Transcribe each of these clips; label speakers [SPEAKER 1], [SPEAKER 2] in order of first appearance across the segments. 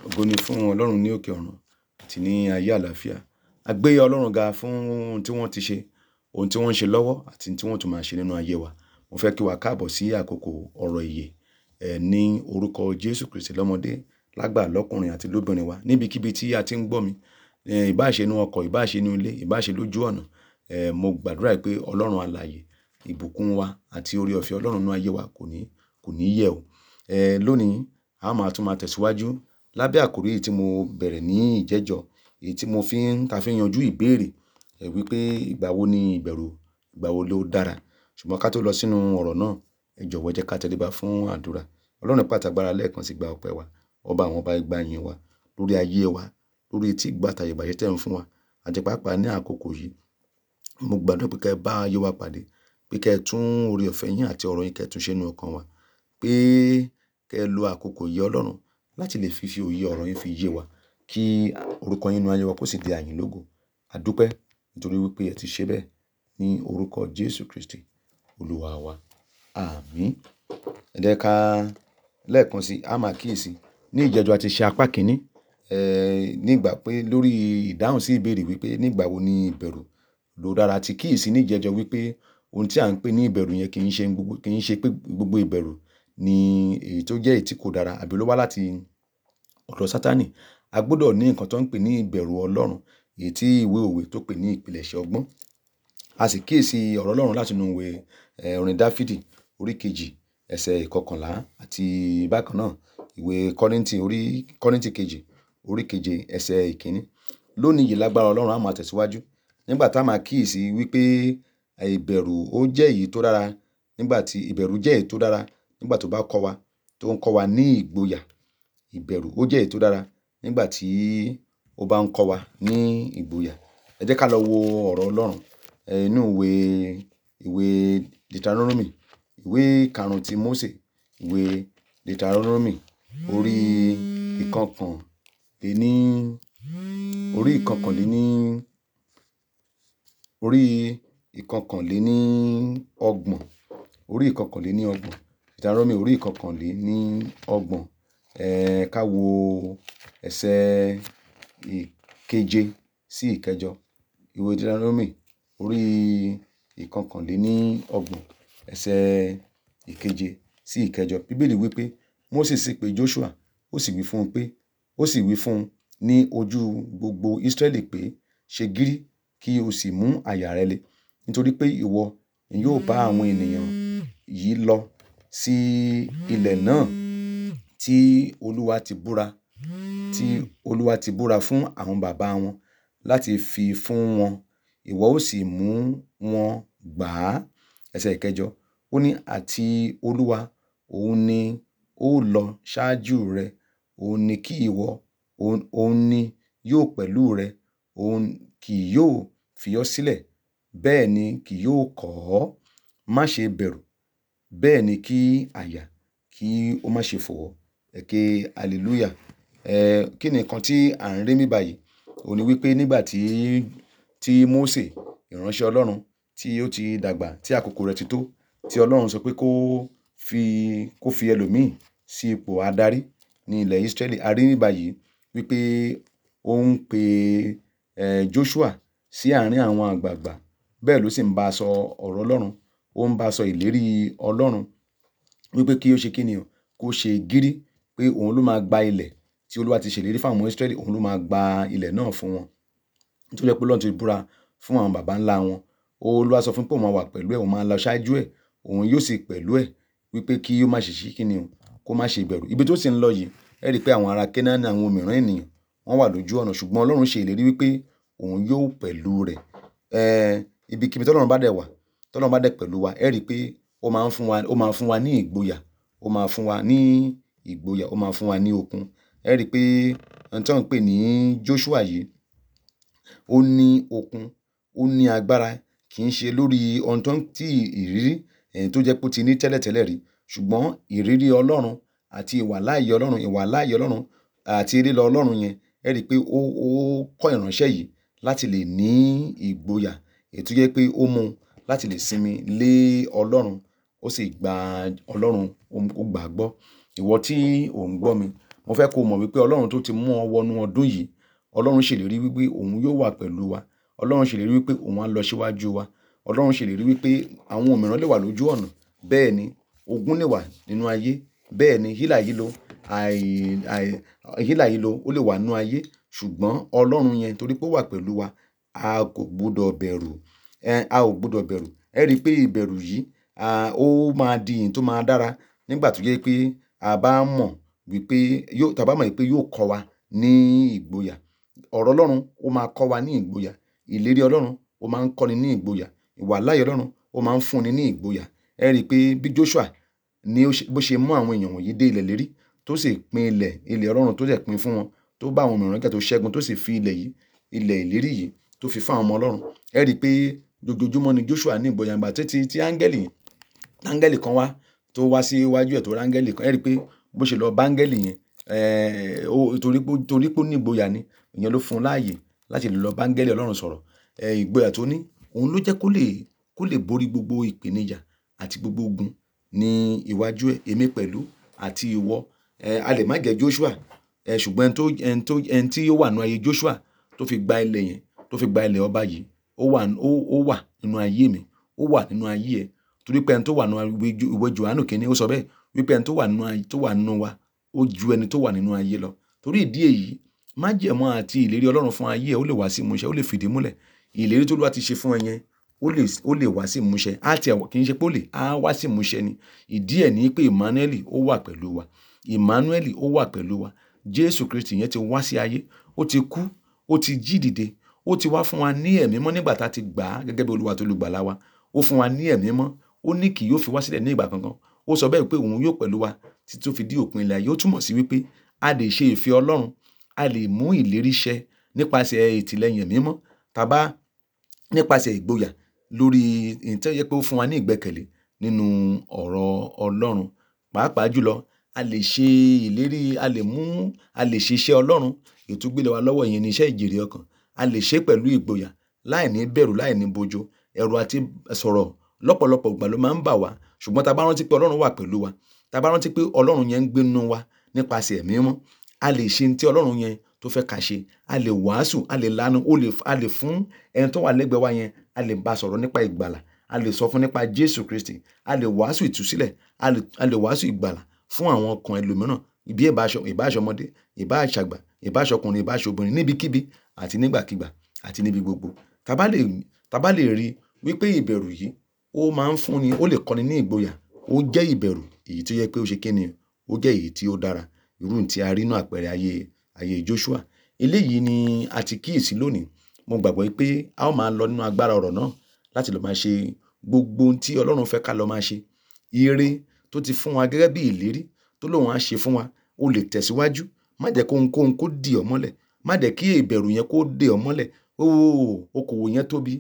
[SPEAKER 1] Ògo ni fún Ọlọ́run ní òkè ọ̀run àti ní ayé àlàáfíà. A gbé Ọlọ́run ga fún ohun tí wọ́n ti ṣe, ohun tí wọ́n ń ṣe lọ́wọ́ àti tí wọ́n tún máa ṣe nínú ayé wa. Mo fẹ́ kí wa káàbọ̀ sí àkókò ọ̀rọ̀ ìyè ní orúkọ Jésù Kristi lọ́mọdé, lágbà, lọ́kùnrin àti lóbìnrin wa. Níbikíbi tí a ti ń gbọ́ mi, ìbá ṣe inú ọkọ̀, ìbá ṣe inú ilé, ìbá ṣe lójú ọ̀nà, mo gbàdúrà pé Ọlọ́run alààyè, ìbùkún wa àti oore ọ̀fẹ́ Ọlọ́run nínú ayé wa kò ní yẹ̀ o. Lónìí, a máa tún máa tẹ̀síwájú lábẹ́ àkòrí èyí tí mo bẹ̀rẹ̀ ní ìjẹ́jọ́, èyí tí ta fi ń yanjú ìbéèrè wípé ìgbà wo ni ìbẹ̀rù, ìgbà wo ló dára. Ṣùgbọ́n ká tó lọ sínú ọ̀rọ̀ náà, ẹ jọ̀wọ́ ẹ jẹ́ ká tẹríba fún àdúrà. Ọlọ́run ipá àti agbára lẹ́ẹ̀kan sí gba ọpẹ́ wa, ọba àwọn ọba gba ìyìn wa lórí ayé wa, lórí etí ìgbọ́ àti ààyè ìbàjẹ́ tẹ́ ń fún wa. Àti pàápàá ní àkókò yìí, mo gbàdúrà pé kí ẹ bá ayé wa pàdé, pé kí ẹ tún oore ọ̀fẹ́ yín àti ọ̀rọ̀ yín kí ẹ tún ṣe nínú ọkàn wa, pé kí ẹ lo àkókò yìí Ọlọ́run láti lè fi òye ọ̀rọ̀ yín fi yé wa, kí orúkọ yín nínú ayé wa kó sì di àyìn lógo. A dúpẹ́ nítorí wípé ẹ ti ṣe bẹ́ẹ̀ ní orúkọ Jésù Kristi Olúwa wa. Àmín. Ẹ jẹ́ ká lẹ́ẹ̀kan sí, a máa kíyèsi. Ní ìjẹ́jọ́ a ti ṣe apá kìíní, nígbà pé lórí ìdáhùn sí ìbéèrè wípé nígbà wo ni ìbẹ̀rù ló dára. A ti kíyèsi ní ìjẹ́jọ́ wípé ohun tí à ń pè ní ìbẹ̀rù yẹn kì í ṣe pé gbogbo ìbẹ̀rù ni èyí tó jẹ́ èyí tí kò dára àbí ló wá láti ọ̀dọ̀ Sátánì. A gbọdọ̀ ní nǹkan tó ń pè ní ìbẹ̀rù Ọlọ́run, èyí tí ìwé òwe tó pè ní ìpìlẹ̀ṣẹ̀ ọgbọ́n. A sì kíyèsi ọ̀rọ̀ Ọlọ́run láti inú ìwé orin Dáfídì orí kejì ẹsẹ̀ ìkọkànlá àti bákan náà ìwé Kọ́ríńtì kejì orí keje ẹsẹ̀ ìkíní. Lónìí yìí lágbára Ọlọ́run a máa tẹ̀síwájú nígbà tá a máa kíyèsi wípé ìbẹ̀rù jẹ́ èyí tó dára nígbà tó bá kọ́ wa, tó ń kọ́ wa ní ìgboyà. Ìbẹ̀rù ó jẹ́ èyí tó dára nígbà tí ó bá ń kọ́ wa ní ìgboyà. Ẹ jẹ́ ká lọ wo ọ̀rọ̀ Ọlọ́run inú ìwé Deuteronomy, ìwé karùn-ún ti Mósè, ìwé Deuteronomy orí ìkọkànléní ọgbọ̀n. Deuteronomy orí ìkọkànléní ọgbọ̀n. Ká wo ẹsẹ̀ ìkeje sí ìkẹjọ. Ìwé Deuteronomy orí ìkọkànléní ọgbọ̀n ẹsẹ̀ ìkeje sí ìkẹjọ. Bíbélì wípé Mósè sì pe Joshua, ó sì wí fún un ní ojú gbogbo Israẹli pé, ṣe gírí kí o sì mú àyà rẹ le, nítorí pé ìwọ ni yóò bá àwọn ènìyàn yìí lọ sí ilẹ̀ náà tí Olúwa ti búra fún àwọn bàbá wọn láti fi fún wọn. Ìwọ ó sì mú wọn gbà á. Ẹsẹ̀ ìkẹjọ. Ó ní àti Olúwa, òun ni ó lọ ṣáájú rẹ, òun ni yóò pẹ̀lú rẹ, òun kì yóò fi ọ́ sílẹ̀, bẹ́ẹ̀ ni kì yóò kọ̀ ọ́. Má ṣe bẹ̀rù, bẹ́ẹ̀ ni kí àyà kí ó má ṣe fò ọ́. Ẹ ké hallelujah. Kí ni nǹkan tí à ń rí níbí báyìí? Ó ní wípé nígbà tí Mósè, ìránṣẹ́ Ọlọ́run, tí ó ti dàgbà, tí àkókò rẹ̀ ti tó, tí Ọlọ́run sọ pé kó fi ẹlòmíì sí ipò adarí ní ilẹ̀ Israẹli. A rí níbí báyìí wípé ó ń pe Joshua sí àárín àwọn àgbààgbà. Bẹ́ẹ̀ ló sì ń bá a sọ ọ̀rọ̀ Ọlọ́run. Ó ń bá a sọ ìlérí Ọlọ́run wípé kí ó ṣe kíni o, kó ṣe gírí pé òun ló máa gba ilẹ̀ tí Olúwa ti ṣèlérí fún àwọn ọmọ Israẹli, òun ló máa gba ilẹ̀ náà fún wọn. Nítorí pé Ọlọ́run ti búra fún àwọn baba ńlá wọn. Olúwa sọ fún pé òun máa wà pẹ̀lú ẹ̀, òun máa lọ ṣáájú ẹ̀, òun yóò sì pẹ̀lú ẹ̀ wípé kí ó má ṣe ṣí kíni o, kó má ṣe bẹ̀rù. Ibi tó sì ń lọ yìí, ẹ rí pé àwọn ará Kénáánì, àwọn òmìrán ènìyàn, wọ́n wà lójú ọ̀nà, ṣùgbọ́n Ọlọ́run ṣe ìlérí wípé òun yóò pẹ̀lú rẹ̀. Ibikíbi tí Ọlọ́run bá dẹ̀ wà, tí Ọlọ́run bá dẹ̀ pẹ̀lú wa, ẹ rí pé ó máa fún wa ní ìgboyà, ó máa fún wa ní okun. Ẹ rí pé ohun tí wọ́n ń pè ní Joshua yìí, ó ní okun, ó ní agbára, kì í ṣe lórí ohun tí ìrírí tó jẹ́ pé ó ti ní tẹ́lẹ̀tẹ́lẹ̀ rí, ṣùgbọ́n ìrírí Ọlọ́run àti ìwàláàyè Ọlọ́run àti rílọ Ọlọ́run yẹn. Ẹ rí pé ó kọ́ ìránṣẹ́ yìí láti lè ní ìgboyà, èyí tó jẹ́ pé ó mú un láti lè sinmi lé Ọlọ́run, ó sì gba Ọlọ́run, ó gbà á gbọ́. Ìwọ tí ò ń gbọ́ mi, Mo fẹ́ kó mọ̀ wípé Ọlọ́run tó ti mú ọ wọnú ọdún yìí, Ọlọ́run ṣèlérí wípé òun yóò wà pẹ̀lú wa. Ọlọ́run ṣèlérí wípé òun á lọ síwájú wa. Ọlọ́run ṣèlérí wípé àwọn òmíràn lè wà lójú ọ̀nà. Bẹ́ẹ̀ ni, ogun lè wà nínú ayé. Bẹ́ẹ̀ ni, hílàhílo, hílàhílo ó lè wà nínú ayé. Ṣùgbọ́n Ọlọ́run yẹn torí pé ó wà pẹ̀lú wa, a kò gbọdọ̀ bẹ̀rù. A ò gbọdọ̀ bẹ̀rù. Ẹ rí pé ìbẹ̀rù yìí, ó máa di ìyìn tó máa dára nígbà tó jẹ́ pé a bá mọ̀ wípé tá bá mọ̀ wípé yóò kọ́ wa ní ìgboyà. Ọ̀rọ̀ Ọlọ́run ó máa kọ́ wa ní ìgboyà. Ìlérí Ọlọ́run ó máa ń kọ́ni ní ìgboyà. Ìwàláàyè Ọlọ́run ó máa ń fúnni ní ìgboyà. Ẹ rí pé bí Joshua ní bó ṣe mú àwọn èèyàn wọ̀nyí dé ilẹ̀ ìlérí tó sì pín ilẹ̀ Ọlọ́run tó dẹ̀ pín fún wọn, tó bá àwọn mìíràn jà tó ṣẹ́gun tó sì fi ilẹ̀ yìí, ilẹ̀ ìlérí yìí tó fi fún àwọn ọmọ Ọlọ́run. Ẹ rí pé ojoojúmọ́ ni Joshua ní ìgboyà. Ìgbà tí áńgẹ́lì kan wá tó wá sí iwájú ẹ̀ tó rí áńgẹ́lì kan. Ẹ rí pé bó ṣe lọ bá áńgẹ́lì yẹn, torí pé ó ní ìgboyà ni, ìyẹn ló fún un láàyè láti lè lọ bá áńgẹ́lì Ọlọ́run sọ̀rọ̀. Ìgboyà tó ní, òun ló jẹ́ kó lè borí gbogbo ìpèníjà àti gbogbo ogun ní iwájú ẹ̀. Èmi pẹ̀lú àti ìwọ, a lè má jẹ́ Joshua, ṣùgbọ́n ẹni tí ó wà nínú ayé Joshua tó fi gba ilẹ̀ yẹn, tó fi gba ilẹ̀ ọba yìí, ó wà nínú ayé mi, ó wà nínú ayé ẹ̀. Torí pé ẹni tó wà nínú ìwé Jòhánù kìíní ó sọ bẹ́ẹ̀ wípé ẹni tó wà nínú wa ó ju ẹni tó wà nínú ayé lọ. Torí ìdí èyí, májẹ̀mú àti ìlérí Ọlọ́run fún ayé ẹ ó lè wá sí ìmúṣẹ, ó lè fìdí múlẹ̀. Ìlérí tí Olúwa ti ṣe fún ẹ yẹn ó lè wá sí ìmúṣẹ. Kì í ṣe pé ó lè, á wá sí ìmúṣẹ ni. Ìdí ẹ̀ ní pé Emmanuel ó wà pẹ̀lú wa. Emmanuel ó wà pẹ̀lú wa. Jésù Kristi yẹn ti wá sí ayé, ó ti kú, ó ti jí dìde, ó ti wá fún wa ní ẹ̀mí mọ́ nígbà tá a ti gbà á gẹ́gẹ́ bí Olúwa àti olùgbàlà wa. Ó fún wa ní ẹ̀mí mọ́. Ó ní kì yóò fi wá sílẹ̀ ní ìgbà kankan. Ó sọ bẹ́ẹ̀ pé òun yóò pẹ̀lú wa títí tó fi dé òpin ilẹ̀ ayé. Ó túmọ̀ sí wípé a lè ṣe ìfẹ́ Ọlọ́run, a lè mú ìlérí ṣẹ nípasẹ̀ ìtìlẹ́yìn ẹ̀mí mọ́, nípasẹ̀ ìgboyà lórí èyí tí ó yẹ pé ó fún wa ní ìgbẹ́kẹ̀lé nínú ọ̀rọ̀ Ọlọ́run. Pàápàá jùlọ, a lè ṣe ìlérí, a lè ṣe iṣẹ́ Ọlọ́run èyí tó gbé lé wa lọ́wọ́, ìyẹn ni iṣẹ́ ìjèrè ọkàn. A lè ṣe pẹ̀lú ìgboyà, láìní bẹ̀rù, láìní bojo. Ẹ̀rù àti sọ̀rọ̀ lọ́pọ̀lọpọ̀ ìgbà ló máa ń bà wá. Ṣùgbọ́n tá bá rántí pé Ọlọ́run wà pẹ̀lú wa, tá bá rántí pé Ọlọ́run yẹn ń gbé nínú wa nípasẹ̀ ẹ̀mí mọ́, a lè ṣe ohun tí Ọlọ́run yẹn tó fẹ́ ká ṣe. A lè wàásù, a lè lanu, a lè fún ẹni tó wà lẹ́gbẹ̀ẹ́ wa yẹn, a lè bá sọ̀rọ̀ nípa ìgbàlà, a lè sọ fún nípa Jésù Kristi, a lè wàásù ìtúsílẹ̀, a lè wàásù ìgbàlà fún àwọn ọkàn ẹlòmíràn. Ìbáṣọmọdé, ìbáṣàgbà, ìbáṣọkùnrin, ìbáṣobìnrin, níbikíbi àti nígbàkígbà àti níbi gbogbo. Tá bá lè rí wípé ìbẹ̀rù yìí ó máa ń fúnni, ó lè kọ́ni ní ìgboyà. Ó jẹ́ ìbẹ̀rù èyí tó yẹ pé ó ṣe kíni, ó jẹ́ èyí tí ó dára. Irú tí a rí nínú àpẹẹrẹ ayé Joshua. Eléyìí ni a ti kíyèsí lónìí. Mo gbàgbọ́ wípé a ó máa lọ nínú agbára ọ̀rọ̀ náà láti lọ máa ṣe gbogbo ohun tí Ọlọ́run fẹ́ ká lọ máa ṣe. Ire tó ti fún wa gẹ́gẹ́ bí ìlérí tó lóun á ṣe fún wa, ó lè tẹ̀síwájú. Má jẹ́ kó ohunkóhun kó dì ọ́ mọ́lẹ̀. Má jẹ́ kí ìbẹ̀rù yẹn kó dè ọ́ mọ́lẹ̀. Okòwò yẹn tóbi.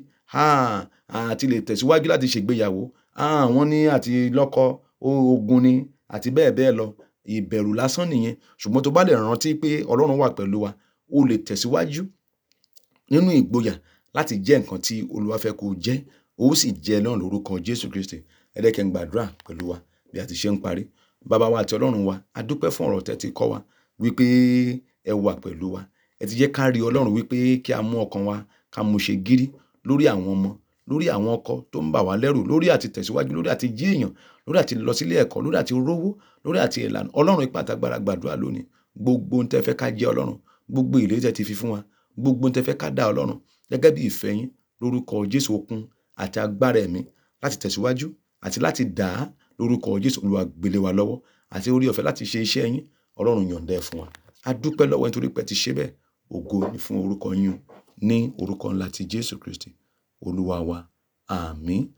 [SPEAKER 1] Àti lè tẹ̀síwájú láti ṣègbéyàwó. Wọ́n ní àti lọ́kọ ogun ni àti bẹ́ẹ̀ bẹ́ẹ̀ lọ. Ìbẹ̀rù lásán nìyẹn. Ṣùgbọ́n tó bá lè rántí pé Ọlọ́run wà pẹ̀lú wa, ó lè tẹ̀síwájú nínú ìgboyà láti jẹ́ nǹkan tí Olúwa fẹ́ kó jẹ́. Ó sì jẹ́ náà lórúkọ Jésù Kristi. Ẹ jẹ́ kí n gbàdúrà pẹ̀lú wa bí a ti ṣe ń parí. Baba wa àti Ọlọ́run wa, a dúpẹ́ fún ọ̀rọ̀ tẹ́ ti kọ́ wa wípé ẹ wà pẹ̀lú wa. Ẹ ti jẹ́ ká rí Ọlọ́run wípé kí a mú ọkàn wa ká mú ṣe gírí lórí àwọn ọmọ, lórí àwọn ọkọ tó ń bà wá lẹ́rù, lórí àti tẹ̀síwájú, lórí àti jí èèyàn, lórí àti lọ sílé ẹ̀kọ́, lórí àti rówó, lórí àti ìlànà. Ọlọ́run ipá àtàgbàrà gbàdúrà lónìí. Gbogbo ohun tẹ́ fẹ́ ká jẹ́ Ọlọ́run, gbogbo ìlérí tẹ́ ti fi fún wa, gbogbo ohun tẹ́ fẹ́ ká dá Ọlọ́run gẹ́gẹ́ bí ìfẹ́ yín lórúkọ Jésù, okun àti agbára ẹ̀mí láti tẹ̀síwájú àti láti dà á lórúkọ Jésù. Olúwa gbé lé wa lọ́wọ́ àti orí ọ̀fẹ́ láti ṣe iṣẹ́ yín. Ọlọ́run yọ̀ǹda ẹ̀ fún wa. A dúpẹ́ lọ́wọ́ yín nítorí pé ẹ ti ṣe bẹ́ẹ̀. Ògo ni fún orúkọ yín ní orúkọ ńlá ti Jésù Kristi Olúwa wa. Àmín.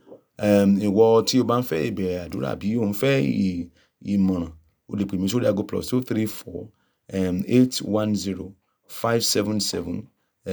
[SPEAKER 1] Ìwọ tí o bá ń fẹ́ ìbẹ̀rẹ̀ àdúrà bí o ń fẹ́ ìmọ̀ràn, o lè pè mí sórí ago +234 810 577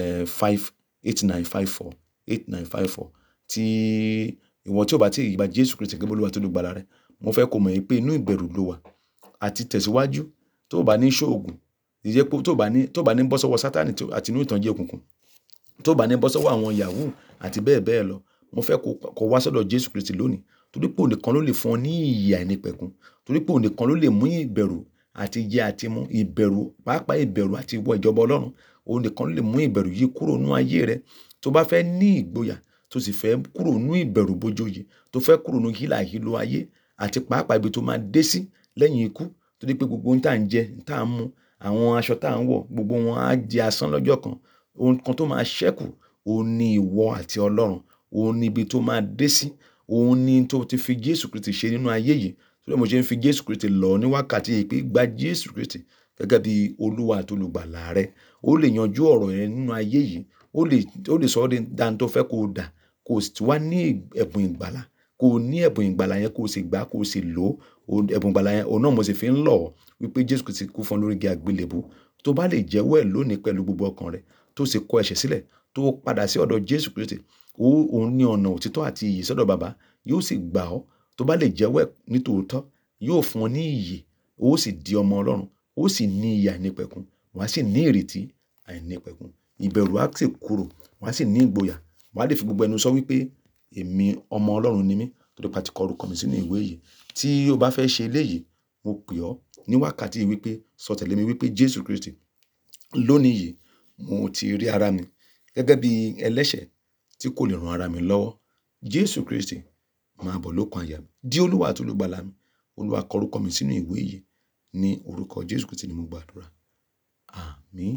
[SPEAKER 1] 8954. Tí ìwọ tí o bá ti gba Jésù Kristi gẹ́gẹ́ bí Olúwa tó olùgbàlà rẹ, mo fẹ́ kó mọ̀ pé inú ìbẹ̀rù ló wà àti tẹ̀síwájú. Tó bá ní ṣoògùn, ìjẹ́ pé tó bá ní bọ́ sọ́wọ́ Sátánì àti inú ìtànjẹ òkùnkùn, tó bá ní bọ́ sọ́wọ́ àwọn yahoo àti bẹ́ẹ̀ bẹ́ẹ̀ lọ, mo fẹ́ kó wá sọ́dọ̀ Jésù Kristi lónìí. Torí pé òun nìkan ló lè fún ọ ní ìyè àìnípẹ̀kun. Torí pé òun nìkan ló lè mú ìbẹ̀rù àti jẹ àti mu, ìbẹ̀rù, pàápàá ìbẹ̀rù àti wọ ìjọba Ọlọ́run. Òun nìkan ló lè mú ìbẹ̀rù yìí kúrò nínú ayé rẹ. Tó bá fẹ́ ní ìgboyà, tó sì fẹ́ kúrò nínú ìbẹ̀rù bojo yìí, tó fẹ́ kúrò nínú hílàhílo ayé àti pàápàá ibi tó máa dé sí lẹ́yìn ikú, tó dé pé gbogbo ohun tá à ń jẹ, tá à ń mu, àwọn aṣọ tá à ń wọ̀, gbogbo wọn á di asán lọ́jọ́ kan. Ohun kan tó máa ṣẹ́kù, òun ni ìwọ àti Ọlọ́run. Òun ni ibi tó máa dé sí. Òun ni tó ti fi Jésù Kristi ṣe nínú ayé yìí. Torí mo ṣe ń fi Jésù Kristi lọ̀ ní wákàtí yìí pé gba Jésù Kristi gẹ́gẹ́ bí Olúwa àti olùgbàlà rẹ. Ó lè yanjú ọ̀rọ̀ rẹ nínú ayé yìí. Ó lè sọ ọ́ dà n tó fẹ́ kó dà, kó sì wá ní ẹ̀bùn ìgbàlà. Kó ní ẹ̀bùn ìgbàlà yẹn, kó sì gbà, kó sì lò ó. Ẹ̀bùn ìgbàlà yẹn, òun náà mo sì fi ń lọ̀ ọ́ wípé Jésù Kristi kú fún ọ lórí igi àgbélébùú. Tó bá lè jẹ́wọ́ ẹ̀ lónìí pẹ̀lú gbogbo ọkàn rẹ, tó sì kọ ẹ̀ṣẹ̀ sílẹ̀, tó padà sí ọ̀dọ̀ Jésù Kristi, òun ní ọ̀nà òtítọ́ àti ìyè sọ́dọ̀ Baba, yóò sì gbà ọ́. Tó bá lè jẹ́wọ́ ẹ̀ ní tòótọ́, yóò fún ọ ní ìyè, ó sì di ọmọ Ọlọ́run, ó sì ní ìyè àìnípẹ̀kun, wà á sì ní ìrètí àìnípẹ̀kun. Ìbẹ̀rù á sì kúrò, wà á sì ní ìgboyà. Wà á lè fi gbogbo ẹnu sọ wípé èmi ọmọ Ọlọ́run ni mí, torí pé a ti kọ orúkọ mi sínú ìwé yìí. Tí o bá fẹ́ ṣe eléyìí, mo pè ọ́ ní wákàtí yìí wípé sọ tẹ̀lé mi wípé Jésù Kristi, lónìí yìí mo ti rí ara mi gẹ́gẹ́ bí ẹlẹ́ṣẹ̀ tí kò lè ran ara mi lọ́wọ́. Jésù Kristi, máa bọ̀ lókan àyà mi. Di Olúwa àti olùgbàlà mi. Olúwa kọ orúkọ mi sínú ìwé yìí. Ní orúkọ Jésù Kristi ni mo gbàdúrà. Àmín.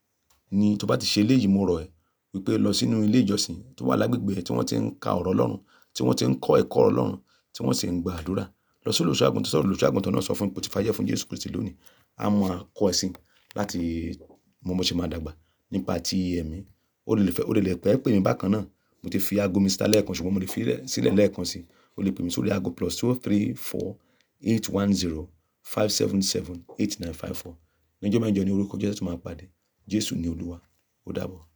[SPEAKER 1] Ní tó bá ti ṣe eléyìí, mo rọ̀ ẹ́ wípé lọ sínú ilé ìjọsìn tó wà lágbègbè tí wọ́n ti ń ka ọ̀rọ̀ Ọlọ́run, tí wọ́n ti ń kọ́ ẹ̀kọ́ Ọlọ́run, tí wọ́n sì ń gba àdúrà. Lọ sí olùṣọ́-àgùntàn náà sọ fún pé ó ti fayé fún Jésù Kristi lónìí. A máa kọ́ ẹ sí láti mọ bó ṣe máa dàgbà nípa ti ẹ̀mí. O lè pè mí bákan náà. Mo ti fi aago mi síta lẹ́ẹ̀kan, ṣùgbọ́n mo lè fi sílẹ̀ lẹ́ẹ̀kan sí. O lè pè mí sórí aago +234 810 577 8954. Ní ọjọ́ mẹ́jọ ní orúkọ Jésù máa pàdé. Jésù ni Olúwa. Ó dàbọ̀.